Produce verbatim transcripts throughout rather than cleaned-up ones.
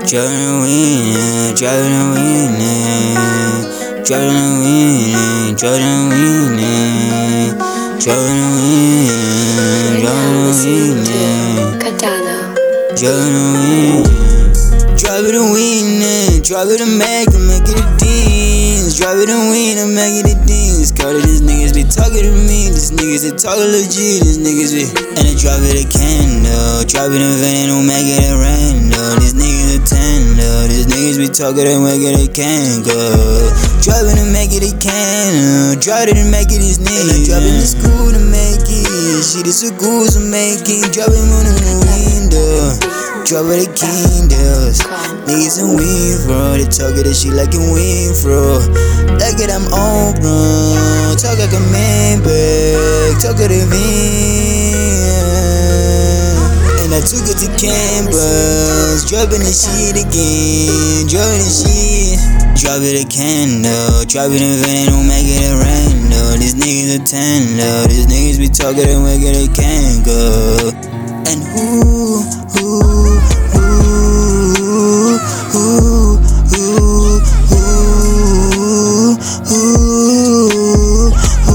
Driving winning, driving winning, driving winning, driving winning, driving winning, driving winning, Katana. driving winning, driving winning, driving to make it, make it a dance, driving to win and make it a dance. Call it these niggas be talking to me, these niggas they talk legit, these niggas be and they drop it a candle, drop it in vain, don't make it a random. These niggas a tender, these niggas be talking and make it a can go. Drop it and make it a can, drop it and make it these niggas. Drop it in school to make it, shit it's a goose to make it. Drop it on the window, drop it a candles. Niggas in wind, bro, they talk that shit like in wind, bro. Like it, I'm on, bro. Talk like a man back, talk at the van. And I took it to campus, dropping the shit again, dropping the shit. Drop it a candle, drop it in vain, don't make it a random. These niggas a tender, these niggas be talking and make it they can't go. And who, who, who, who, who, who, who,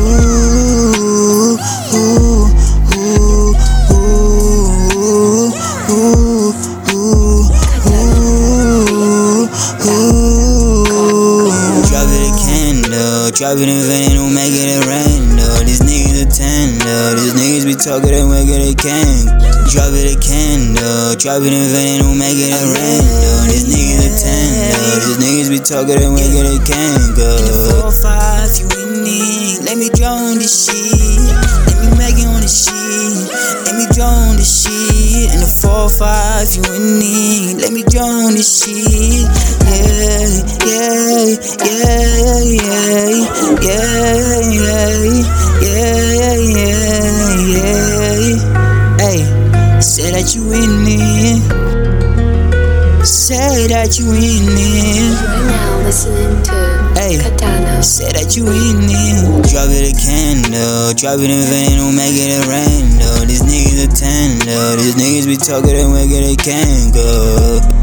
drop it in vain, don't make it a random. These niggas a tender, these niggas be talking and make it they can. Drop it a candle, drop it in vain, don't make it a random. These niggas a tender, these niggas be talking and make it they can go. Four or five, you winning. Let me drown this shit. Let me make it on this shit. Let me drown this shit. In the four or five, you winning. Let me drown this shit. Yeah, yeah, yeah, yeah. Yeah, yeah, yeah, yeah, yeah. Hey, say that you winning. Say that you winning. You're now listening to Hey, Katana. say that you winning. Drop it a candle, drop it in vain, don't make it a random. These niggas a tender, these niggas be talking and make it they can't go.